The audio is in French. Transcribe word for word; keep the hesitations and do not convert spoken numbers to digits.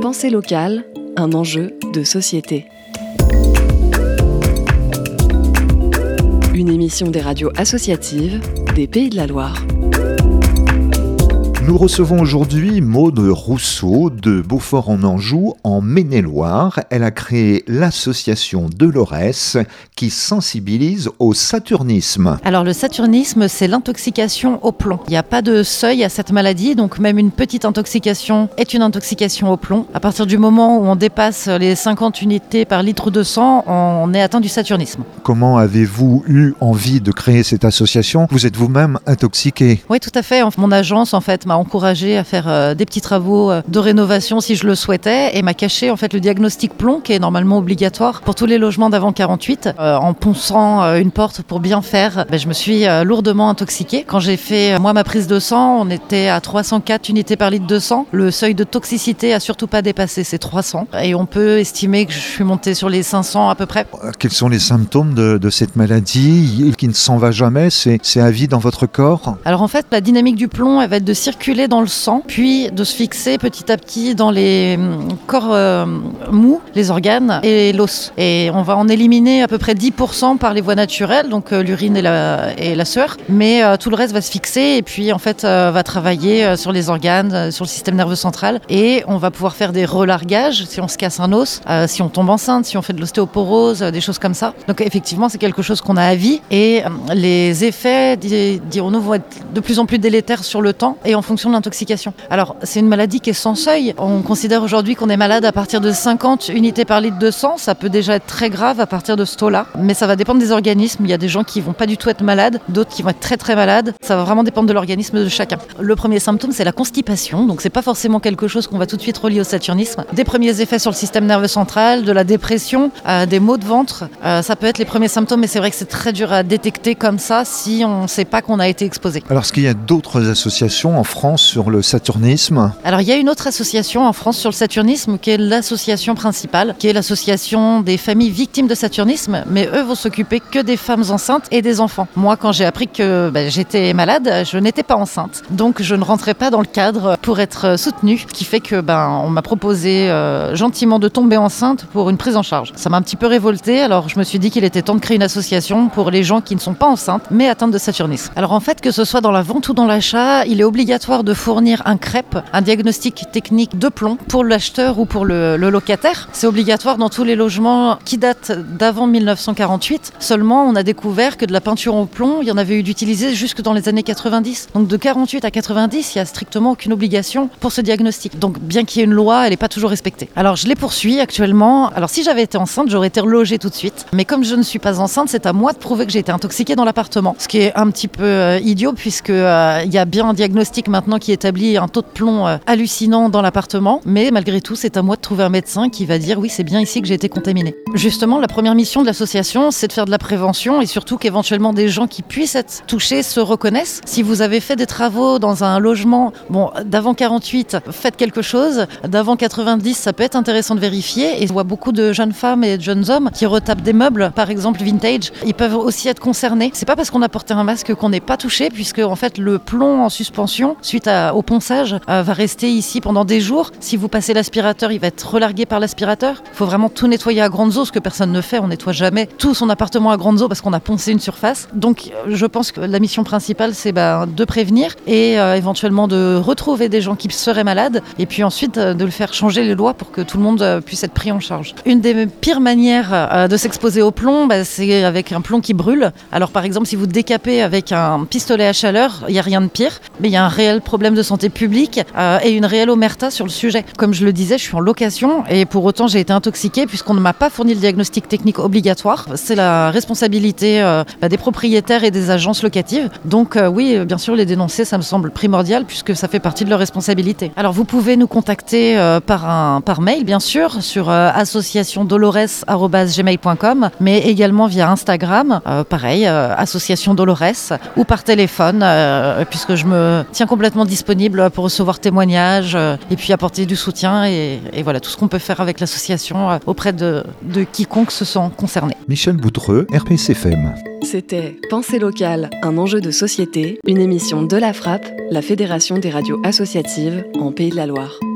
Pensée locale, un enjeu de société. Une émission des radios associatives des Pays de la Loire. Nous recevons aujourd'hui Maude Rousseau de Beaufort-en-Anjou, en Maine-et-Loire. Elle a créé l'association Dolores qui sensibilise au saturnisme. Alors le saturnisme, c'est l'intoxication au plomb. Il n'y a pas de seuil à cette maladie, donc même une petite intoxication est une intoxication au plomb. À partir du moment où on dépasse les cinquante unités par litre de sang, on est atteint du saturnisme. Comment avez-vous eu envie de créer cette association ? Vous êtes vous-même intoxiqué ? Oui, tout à fait. Mon agence, en fait, m'a encouragé à faire euh, des petits travaux euh, de rénovation si je le souhaitais et m'a caché en fait le diagnostic plomb qui est normalement obligatoire pour tous les logements d'avant quarante-huit. Euh, en ponçant euh, une porte pour bien faire, ben, je me suis euh, lourdement intoxiquée. Quand j'ai fait euh, moi ma prise de sang, on était à trois cent quatre unités par litre de sang. Le seuil de toxicité a surtout pas dépassé, c'est trois cents. Et on peut estimer que je suis montée sur les cinq cents à peu près. Quels sont les symptômes de, de cette maladie qui ne s'en va jamais ? C'est, c'est à vie dans votre corps ? Alors en fait, la dynamique du plomb, elle va être de circuler dans le sang, puis de se fixer petit à petit dans les corps euh, mous, les organes et l'os. Et on va en éliminer à peu près dix pour cent par les voies naturelles, donc euh, l'urine et la, et la sueur, mais euh, tout le reste va se fixer et puis en fait euh, va travailler euh, sur les organes, euh, sur le système nerveux central, et on va pouvoir faire des relargages si on se casse un os, euh, si on tombe enceinte, si on fait de l'ostéoporose, euh, des choses comme ça. Donc effectivement, c'est quelque chose qu'on a à vie et euh, les effets, dirons-nous, vont être de plus en plus délétères sur le temps et en fonction de l'intoxication. Alors, c'est une maladie qui est sans seuil. On considère aujourd'hui qu'on est malade à partir de cinquante unités par litre de sang. Ça peut déjà être très grave à partir de ce taux-là. Mais ça va dépendre des organismes. Il y a des gens qui vont pas du tout être malades, d'autres qui vont être très très malades. Ça va vraiment dépendre de l'organisme de chacun. Le premier symptôme, c'est la constipation. Donc, c'est pas forcément quelque chose qu'on va tout de suite relier au saturnisme. Des premiers effets sur le système nerveux central, de la dépression, euh, des maux de ventre. Euh, ça peut être les premiers symptômes, mais c'est vrai que c'est très dur à détecter comme ça si on ne sait pas qu'on a été exposé. Alors, est-ce qu'il y a d'autres associations en France sur le saturnisme ? Alors il y a une autre association en France sur le saturnisme qui est l'association principale, qui est l'association des familles victimes de saturnisme, mais eux vont s'occuper que des femmes enceintes et des enfants. Moi, quand j'ai appris que ben, j'étais malade, je n'étais pas enceinte, donc je ne rentrais pas dans le cadre pour être soutenue, ce qui fait que ben on m'a proposé euh, gentiment de tomber enceinte pour une prise en charge. Ça m'a un petit peu révoltée, alors je me suis dit qu'il était temps de créer une association pour les gens qui ne sont pas enceintes mais atteintes de saturnisme. Alors en fait, que ce soit dans la vente ou dans l'achat, il est obligatoire de fournir un C R E P, un diagnostic technique de plomb pour l'acheteur ou pour le, le locataire. C'est obligatoire dans tous les logements qui datent d'avant dix-neuf cent quarante-huit. Seulement, on a découvert que de la peinture au plomb, il y en avait eu d'utilisée jusque dans les années quatre-vingt-dix. Donc de quarante-huit à quatre-vingt-dix, il n'y a strictement aucune obligation pour ce diagnostic. Donc bien qu'il y ait une loi, elle n'est pas toujours respectée. Alors je les poursuis actuellement. Alors si j'avais été enceinte, j'aurais été relogée tout de suite. Mais comme je ne suis pas enceinte, c'est à moi de prouver que j'ai été intoxiquée dans l'appartement. Ce qui est un petit peu euh, idiot puisque euh, il y a bien un diagnostic maintenant qui établit un taux de plomb euh, hallucinant dans l'appartement, mais malgré tout, c'est à moi de trouver un médecin qui va dire oui, c'est bien ici que j'ai été contaminée. Justement, la première mission de l'association, c'est de faire de la prévention et surtout qu'éventuellement des gens qui puissent être touchés se reconnaissent. Si vous avez fait des travaux dans un logement bon, d'avant quarante-huit, faites quelque chose. D'avant quatre-vingt-dix, ça peut être intéressant de vérifier. Et je vois beaucoup de jeunes femmes et de jeunes hommes qui retapent des meubles, par exemple vintage. Ils peuvent aussi être concernés. C'est pas parce qu'on a porté un masque qu'on n'est pas touché, puisque en fait le plomb en suspension, suite à, au ponçage, euh, va rester ici pendant des jours. Si vous passez l'aspirateur, il va être relargué par l'aspirateur. Il faut vraiment tout nettoyer à grande eau, ce que personne ne fait. On nettoie jamais tout son appartement à grande eau parce qu'on a poncé une surface. Donc je pense que la mission principale, c'est bah, de prévenir et euh, éventuellement de retrouver des gens qui seraient malades et puis ensuite euh, de le faire changer les lois pour que tout le monde euh, puisse être pris en charge. Une des pires manières euh, de s'exposer au plomb, bah, c'est avec un plomb qui brûle. Alors par exemple, si vous décapez avec un pistolet à chaleur, il n'y a rien de pire, mais il y a un réel problème de santé publique euh, et une réelle omerta sur le sujet. Comme je le disais, je suis en location et pour autant j'ai été intoxiquée puisqu'on ne m'a pas fourni le diagnostic technique obligatoire. C'est la responsabilité euh, bah, des propriétaires et des agences locatives. Donc euh, oui, bien sûr, les dénoncer, ça me semble primordial puisque ça fait partie de leur responsabilité. Alors vous pouvez nous contacter euh, par, un, par mail, bien sûr, sur euh, association dolores arobase gmail point com, mais également via Instagram, euh, pareil, euh, association Dolores, ou par téléphone, euh, puisque je me tiens complètement disponible pour recevoir témoignages euh, et puis apporter du soutien et, et voilà tout ce qu'on peut faire avec l'association euh, auprès de, de quiconque se sent concerné. Michel Boutreux, R P C F M. C'était Pensée locale, un enjeu de société, une émission de la Frappe, la Fédération des radios associatives en Pays de la Loire.